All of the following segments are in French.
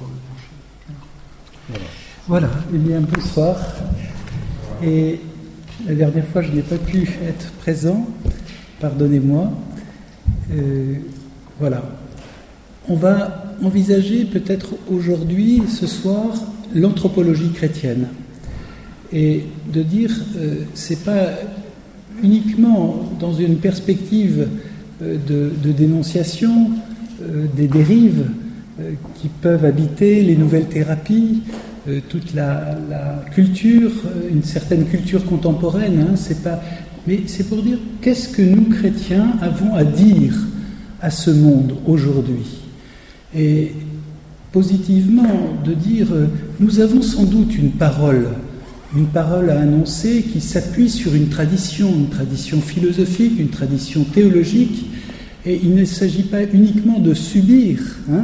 Voilà, eh bien bonsoir. Et la dernière fois, je n'ai pas pu être présent, pardonnez-moi. Voilà. On va envisager peut-être aujourd'hui, ce soir, l'anthropologie chrétienne. Et de dire, c'est pas uniquement dans une perspective de dénonciation des dérives qui peuvent habiter les nouvelles thérapies, toute la culture, une certaine culture contemporaine, mais c'est pour dire qu'est-ce que nous chrétiens avons à dire à ce monde aujourd'hui. Et positivement de dire nous avons sans doute une parole à annoncer qui s'appuie sur une tradition philosophique, une tradition théologique, et il ne s'agit pas uniquement de subir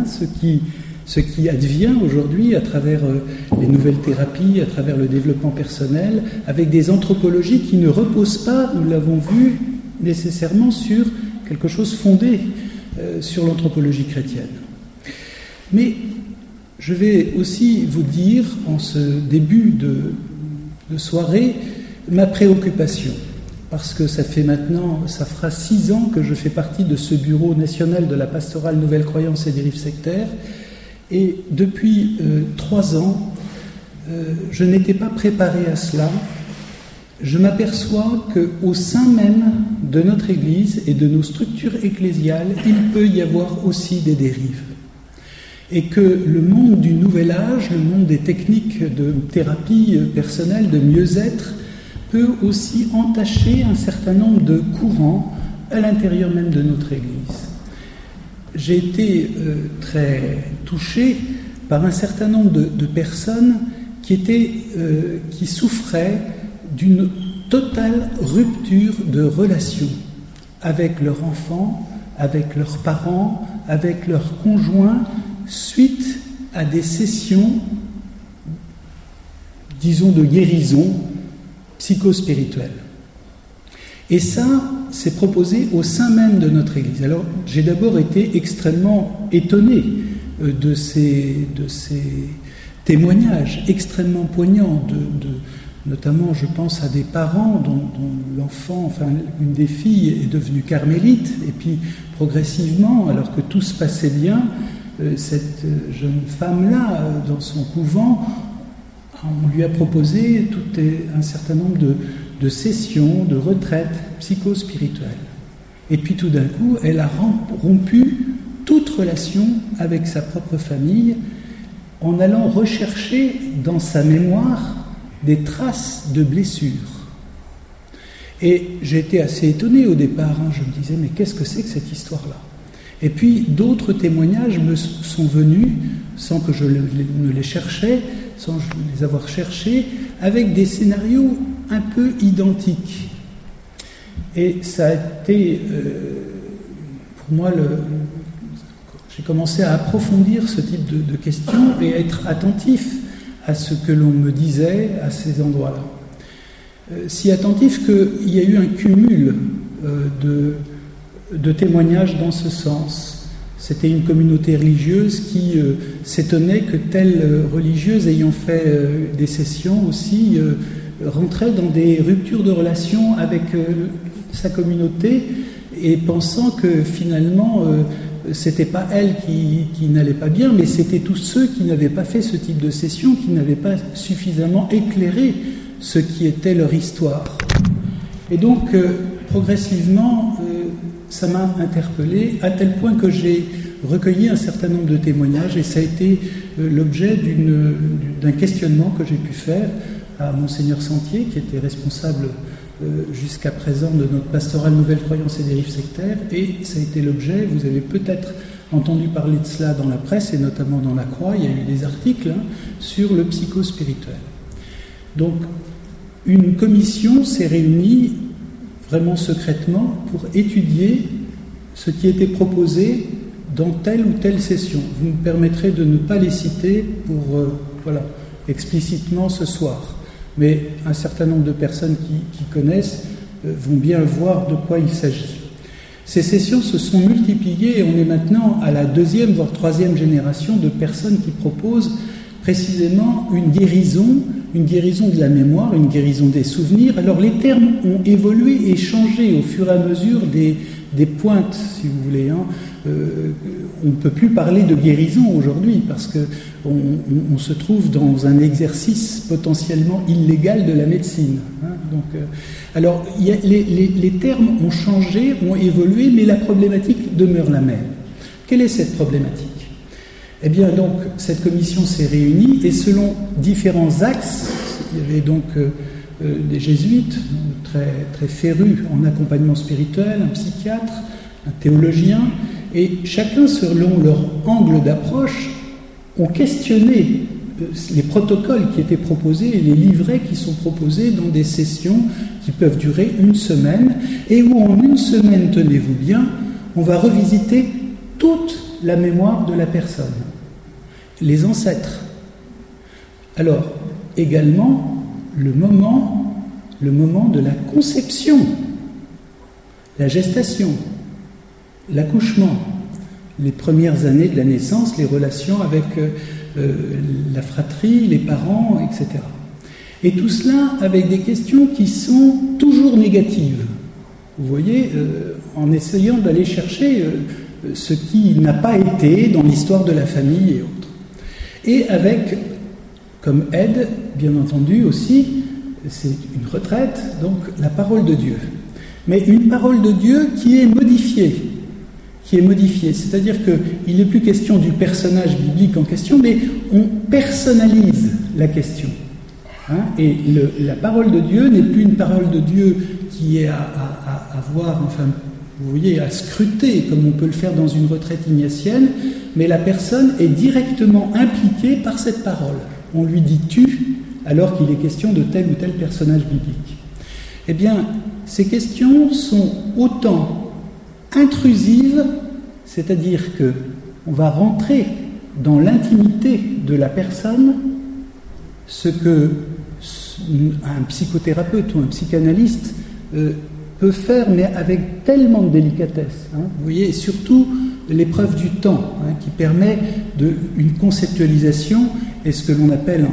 ce qui advient aujourd'hui à travers les nouvelles thérapies, à travers le développement personnel, avec des anthropologies qui ne reposent pas, nous l'avons vu, nécessairement sur quelque chose fondé sur l'anthropologie chrétienne. Mais je vais aussi vous dire, en ce début de soirée, ma préoccupation, parce que ça fera 6 ans que je fais partie de ce bureau national de la pastorale Nouvelles Croyances et Dérives sectaires, et depuis 3 ans, je n'étais pas préparé à cela. Je m'aperçois qu'au sein même de notre Église et de nos structures ecclésiales, il peut y avoir aussi des dérives. Et que le monde du nouvel âge, le monde des techniques de thérapie personnelle, de mieux-être, peut aussi entacher un certain nombre de courants à l'intérieur même de notre Église. J'ai été très touché par un certain nombre de personnes qui souffraient d'une totale rupture de relation avec leurs enfants, avec leurs parents, avec leurs conjoints, suite à des sessions, disons, de guérison psychospirituelle. Et ça, c'est proposé au sein même de notre Église. Alors, j'ai d'abord été extrêmement étonné de ces témoignages extrêmement poignants, notamment, je pense à des parents dont l'enfant, une des filles est devenue carmélite, et puis progressivement, alors que tout se passait bien, cette jeune femme-là, dans son couvent, on lui a proposé tout un certain nombre de sessions, de retraites psychospirituelles. Et puis tout d'un coup, elle a rompu toute relation avec sa propre famille en allant rechercher dans sa mémoire des traces de blessures. Et j'ai été assez étonné au départ, je me disais, mais qu'est-ce que c'est que cette histoire-là ? Et puis d'autres témoignages me sont venus, sans que je ne les cherchais, sans les avoir cherchés, avec des scénarios un peu identiques. Et ça a été, pour moi, j'ai commencé à approfondir ce type de questions et à être attentif à ce que l'on me disait à ces endroits-là. Si attentif qu'il y a eu un cumul de témoignages dans ce sens. C'était une communauté religieuse qui s'étonnait que telle religieuse ayant fait des sessions aussi rentrait dans des ruptures de relations avec sa communauté et pensant que finalement c'était pas elle qui n'allait pas bien, mais c'était tous ceux qui n'avaient pas fait ce type de session, qui n'avaient pas suffisamment éclairé ce qui était leur histoire. Et donc progressivement ça m'a interpellé à tel point que j'ai recueilli un certain nombre de témoignages et ça a été l'objet d'un questionnement que j'ai pu faire à Monseigneur Sentier, qui était responsable jusqu'à présent de notre pastorale Nouvelles Croyances et Dérives sectaires, et ça a été l'objet, vous avez peut-être entendu parler de cela dans la presse et notamment dans la Croix, il y a eu des articles sur le psychospirituel. Donc une commission s'est réunie vraiment secrètement pour étudier ce qui était proposé dans telle ou telle session. Vous me permettrez de ne pas les citer pour explicitement ce soir, mais un certain nombre de personnes qui connaissent vont bien voir de quoi il s'agit. Ces sessions se sont multipliées et on est maintenant à la 2e, voire 3e génération de personnes qui proposent précisément une guérison de la mémoire, une guérison des souvenirs. Alors les termes ont évolué et changé au fur et à mesure des pointes, si vous voulez. On ne peut plus parler de guérison aujourd'hui parce qu'on se trouve dans un exercice potentiellement illégal de la médecine. Alors les termes ont changé, ont évolué, mais la problématique demeure la même. Quelle est cette problématique ? Eh bien, donc, cette commission s'est réunie et selon différents axes, il y avait donc des jésuites très, très férus en accompagnement spirituel, un psychiatre, un théologien, et chacun, selon leur angle d'approche, ont questionné les protocoles qui étaient proposés et les livrets qui sont proposés dans des sessions qui peuvent durer 1 semaine, et où en 1 semaine, tenez-vous bien, on va revisiter toute la mémoire de la personne, les ancêtres. Alors, également, le moment de la conception, la gestation, l'accouchement, les premières années de la naissance, les relations avec la fratrie, les parents, etc. Et tout cela avec des questions qui sont toujours négatives. Vous voyez, en essayant d'aller chercher ce qui n'a pas été dans l'histoire de la famille et autres. Et avec, comme aide, bien entendu aussi, c'est une retraite, donc la parole de Dieu. Mais une parole de Dieu qui est modifiée. C'est-à-dire qu'il n'est plus question du personnage biblique en question, mais on personnalise la question. Et la parole de Dieu n'est plus une parole de Dieu qui est à voir, enfin, vous voyez, à scruter, comme on peut le faire dans une retraite ignatienne, mais la personne est directement impliquée par cette parole. On lui dit « tu » alors qu'il est question de tel ou tel personnage biblique. Eh bien, ces questions sont autant intrusives, c'est-à-dire qu'on va rentrer dans l'intimité de la personne, ce que un psychothérapeute ou un psychanalyste peut faire, mais avec tellement de délicatesse. Vous voyez, et surtout l'épreuve du temps, qui permet une conceptualisation, et ce que l'on appelle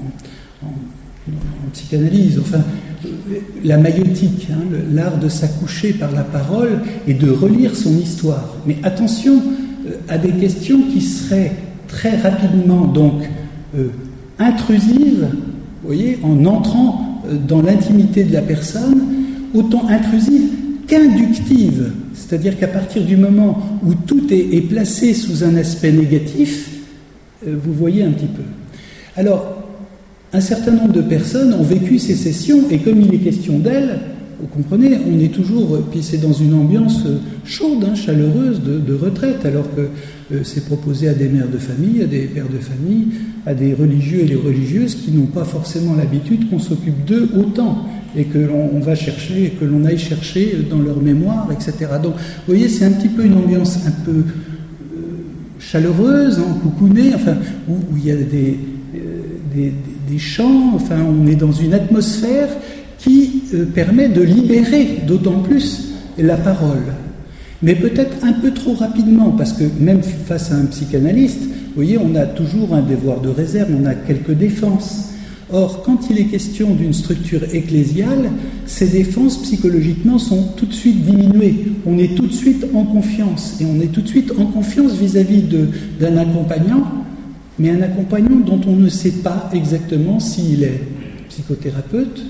en psychanalyse, enfin, la maïotique, l'art de s'accoucher par la parole et de relire son histoire. Mais attention à des questions qui seraient très rapidement donc intrusives, vous voyez, en entrant dans l'intimité de la personne, autant intrusive qu'inductive. C'est-à-dire qu'à partir du moment où tout est placé sous un aspect négatif, vous voyez un petit peu. Alors, un certain nombre de personnes ont vécu ces sessions, et comme il est question d'elles, vous comprenez, on est toujours, puis c'est dans une ambiance chaude, chaleureuse de retraite, alors que c'est proposé à des mères de famille, à des pères de famille, à des religieux et des religieuses qui n'ont pas forcément l'habitude qu'on s'occupe d'eux autant, et que l'on va chercher, que l'on aille chercher dans leur mémoire, etc. Donc, vous voyez, c'est un petit peu une ambiance un peu chaleureuse, coucounée, enfin, où il y a des chants, enfin, on est dans une atmosphère qui permet de libérer d'autant plus la parole. Mais peut-être un peu trop rapidement, parce que même face à un psychanalyste, vous voyez, on a toujours un devoir de réserve, on a quelques défenses. Or, quand il est question d'une structure ecclésiale, ces défenses psychologiquement sont tout de suite diminuées. On est tout de suite en confiance, et on est tout de suite en confiance vis-à-vis d'un accompagnant, mais un accompagnant dont on ne sait pas exactement s'il est psychothérapeute,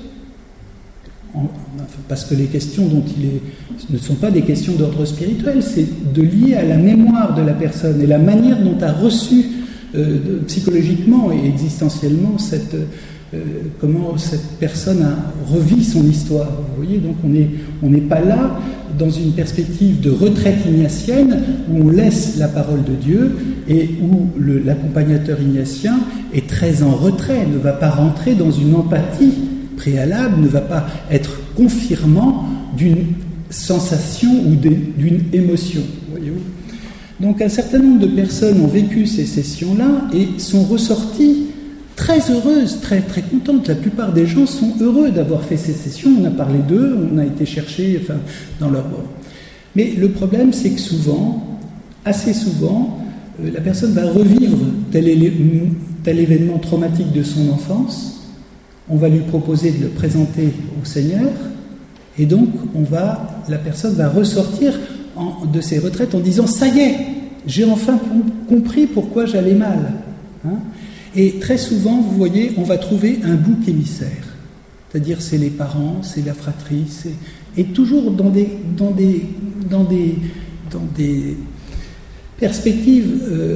parce que les questions dont il est ne sont pas des questions d'ordre spirituel, c'est de lier à la mémoire de la personne et la manière dont a reçu psychologiquement et existentiellement comment cette personne a revu son histoire. Vous voyez, donc on n'est pas là dans une perspective de retraite ignatienne où on laisse la parole de Dieu et où l'accompagnateur ignatien est très en retrait, ne va pas rentrer dans une empathie préalable, ne va pas être confirmant d'une sensation ou d'une émotion. Voyez-vous ? Donc un certain nombre de personnes ont vécu ces sessions-là et sont ressorties très heureuses, très, très contentes. La plupart des gens sont heureux d'avoir fait ces sessions. On a parlé d'eux, on a été chercher dans leur... Mais le problème, c'est que souvent, assez souvent, la personne va revivre tel événement traumatique de son enfance. On va lui proposer de le présenter au Seigneur, et donc la personne va ressortir de ses retraites en disant « ça y est, j'ai enfin compris pourquoi j'allais mal ». Et très souvent, vous voyez, on va trouver un bouc émissaire. C'est-à-dire, c'est les parents, c'est la fratrie, et toujours dans des perspectives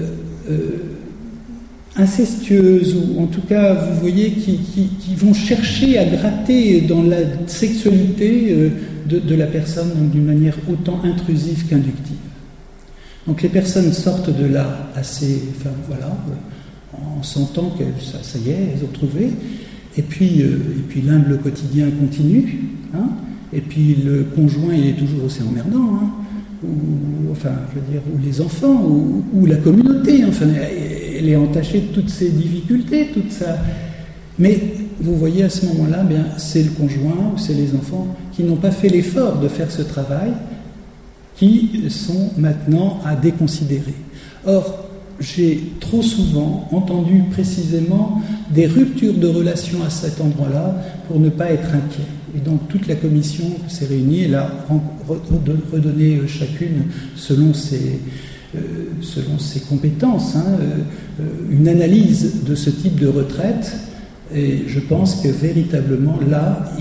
incestueuses, ou en tout cas, vous voyez, qui vont chercher à gratter dans la sexualité de la personne, donc d'une manière autant intrusive qu'inductive. Donc les personnes sortent de là assez, en sentant que ça y est, elles ont trouvé, et puis l'humble quotidien continue, et puis le conjoint il est toujours aussi emmerdant, ou les enfants, ou la communauté, elle est entachée de toutes ces difficultés, mais vous voyez à ce moment-là, c'est le conjoint ou c'est les enfants qui n'ont pas fait l'effort de faire ce travail, qui sont maintenant à déconsidérer. Or, j'ai trop souvent entendu précisément des ruptures de relations à cet endroit-là pour ne pas être inquiet. Et donc toute la commission s'est réunie, elle a redonné chacune selon ses compétences, une analyse de ce type de retraite. Et je pense que véritablement là,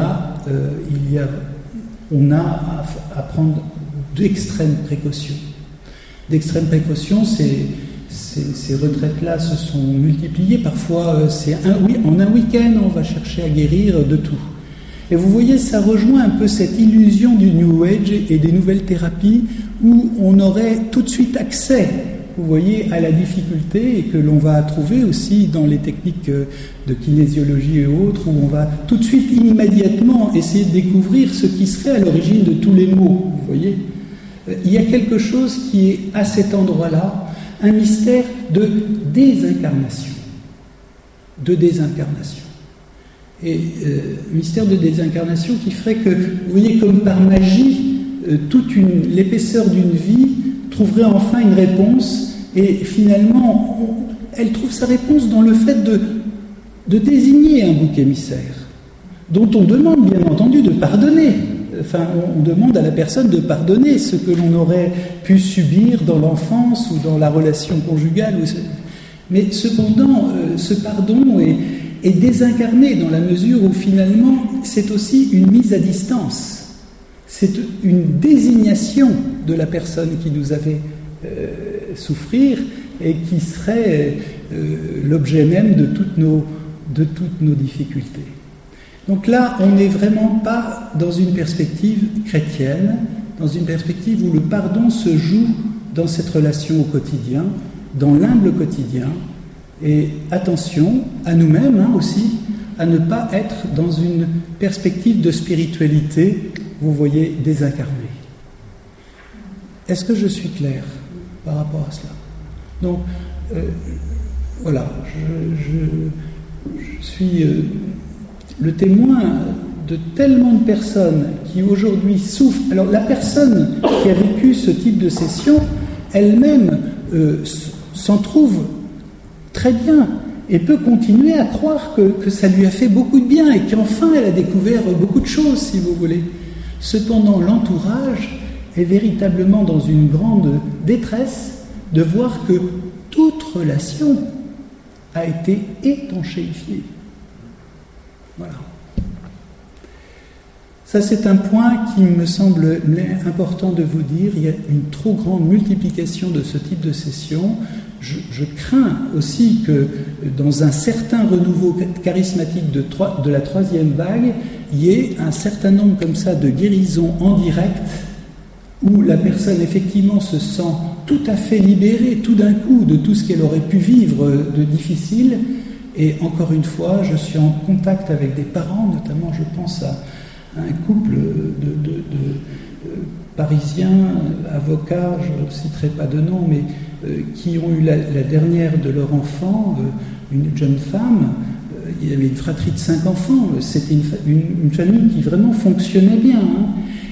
on a à prendre d'extrêmes précautions. D'extrêmes précautions, ces retraites-là se sont multipliées. Parfois, en un week-end, on va chercher à guérir de tout. Et vous voyez, ça rejoint un peu cette illusion du New Age et des nouvelles thérapies où on aurait tout de suite accès, vous voyez, à la difficulté, et que l'on va trouver aussi dans les techniques de kinésiologie et autres, où on va tout de suite, immédiatement, essayer de découvrir ce qui serait à l'origine de tous les maux, vous voyez. Il y a quelque chose qui est, à cet endroit-là, un mystère de désincarnation. Et mystère de désincarnation qui ferait que, vous voyez, comme par magie, l'épaisseur d'une vie trouverait enfin une réponse, et finalement, elle trouve sa réponse dans le fait de désigner un bouc émissaire, dont on demande bien entendu de pardonner. Enfin, on demande à la personne de pardonner ce que l'on aurait pu subir dans l'enfance ou dans la relation conjugale. Mais cependant, ce pardon est désincarné dans la mesure où finalement c'est aussi une mise à distance. C'est une désignation de la personne qui nous a fait souffrir et qui serait l'objet même de toutes nos difficultés. Donc là, on n'est vraiment pas dans une perspective chrétienne, dans une perspective où le pardon se joue dans cette relation au quotidien, dans l'humble quotidien, et attention à nous-mêmes aussi, à ne pas être dans une perspective de spiritualité, vous voyez, désincarnée. Est-ce que je suis clair par rapport à cela? Donc, voilà, je suis le témoin de tellement de personnes qui aujourd'hui souffrent. Alors, la personne qui a vécu ce type de session, elle-même s'en trouve très bien et peut continuer à croire que ça lui a fait beaucoup de bien et qu'enfin elle a découvert beaucoup de choses, si vous voulez. Cependant, l'entourage est véritablement dans une grande détresse de voir que toute relation a été étanchéifiée. Voilà. Ça, c'est un point qui me semble important de vous dire. Il y a une trop grande multiplication de ce type de sessions. Je crains aussi que dans un certain renouveau charismatique de la troisième vague, il y ait un certain nombre comme ça de guérisons en direct où la personne effectivement se sent tout à fait libérée tout d'un coup de tout ce qu'elle aurait pu vivre de difficile. Et encore une fois, je suis en contact avec des parents, notamment je pense à un couple de Parisiens, avocats, je ne citerai pas de nom, mais qui ont eu la dernière de leur enfant, une jeune femme. Il y avait une fratrie de 5 enfants. C'était une famille qui vraiment fonctionnait bien.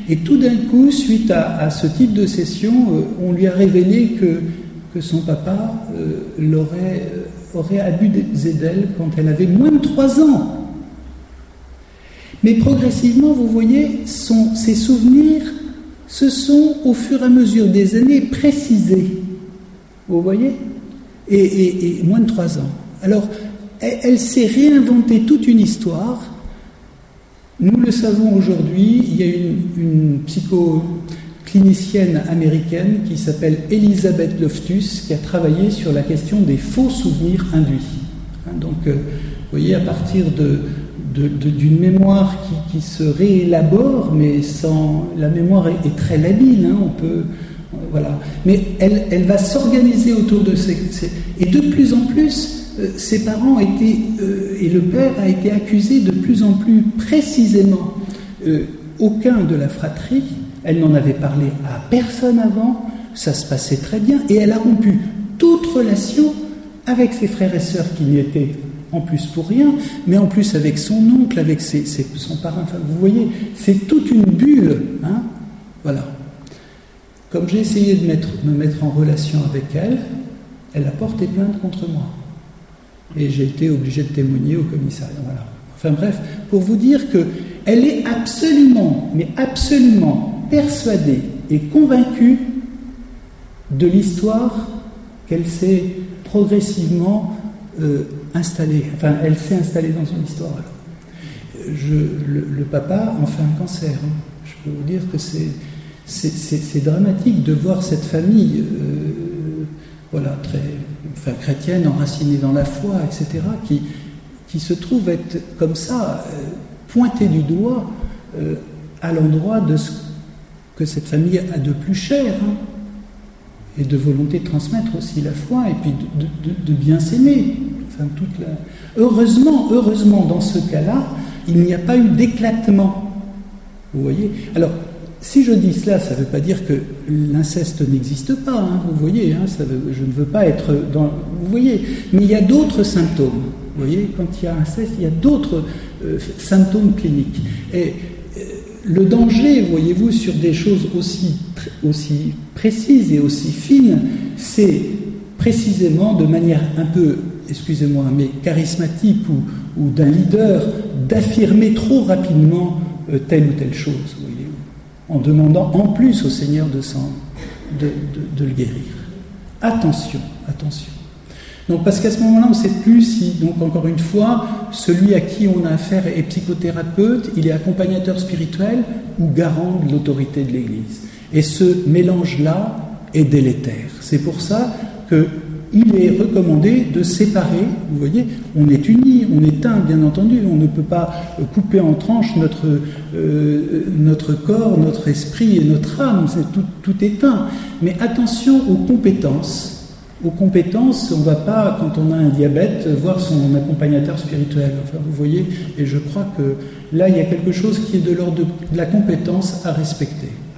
Et tout d'un coup, suite à ce type de session, on lui a révélé que son papa aurait abusé d'elle quand elle avait moins de 3 ans. Mais progressivement, vous voyez, ces souvenirs se sont, au fur et à mesure des années, précisés. Vous voyez ? Et moins de 3 ans. Alors, elle s'est réinventée toute une histoire. Nous le savons aujourd'hui, il y a une psychoclinicienne américaine qui s'appelle Elizabeth Loftus qui a travaillé sur la question des faux souvenirs induits. Donc, vous voyez, à partir d'une mémoire qui se réélabore, mais la mémoire est très labile, on peut... Voilà. Mais elle va s'organiser autour de ces... Et de plus en plus... ses parents étaient, et le père a été accusé de plus en plus précisément. Aucun de la fratrie, elle n'en avait parlé à personne avant, ça se passait très bien, et elle a rompu toute relation avec ses frères et sœurs qui n'y étaient en plus pour rien, mais en plus avec son oncle, avec son parrain. Enfin, vous voyez, c'est toute une bulle. Voilà. Comme j'ai essayé de me mettre en relation avec elle, elle a porté plainte contre moi. Et j'ai été obligé de témoigner au commissariat. Voilà. Enfin bref, pour vous dire qu'elle est absolument, mais absolument persuadée et convaincue de l'histoire qu'elle s'est progressivement installée. Enfin, elle s'est installée dans son histoire. Le papa en fait un cancer. Je peux vous dire que c'est dramatique de voir cette famille... voilà, très chrétienne, enracinée dans la foi, etc., qui se trouve être comme ça, pointée du doigt à l'endroit de ce que cette famille a de plus cher, et de volonté de transmettre aussi la foi, et puis de bien s'aimer. Enfin, Heureusement, dans ce cas-là, il n'y a pas eu d'éclatement. Vous voyez ? Alors, si je dis cela, ça ne veut pas dire que l'inceste n'existe pas, vous voyez, je ne veux pas être dans... Vous voyez, mais il y a d'autres symptômes. Vous voyez, quand il y a inceste, il y a d'autres symptômes cliniques. Et le danger, voyez-vous, sur des choses aussi précises et aussi fines, c'est précisément de manière un peu, excusez-moi, mais charismatique ou d'un leader, d'affirmer trop rapidement telle ou telle chose, vous voyez, en demandant en plus au Seigneur de le guérir. Attention. Donc, parce qu'à ce moment-là, on ne sait plus si, donc encore une fois, celui à qui on a affaire est psychothérapeute, il est accompagnateur spirituel ou garant de l'autorité de l'Église. Et ce mélange-là est délétère. C'est pour ça qu'il est recommandé de séparer, vous voyez, on est unis, on est un, bien entendu, on ne peut pas couper en tranches notre corps, notre esprit et notre âme, tout est un. Mais attention aux compétences. Aux compétences, on ne va pas, quand on a un diabète, voir son accompagnateur spirituel. Enfin, vous voyez, et je crois que là, il y a quelque chose qui est de l'ordre de la compétence à respecter.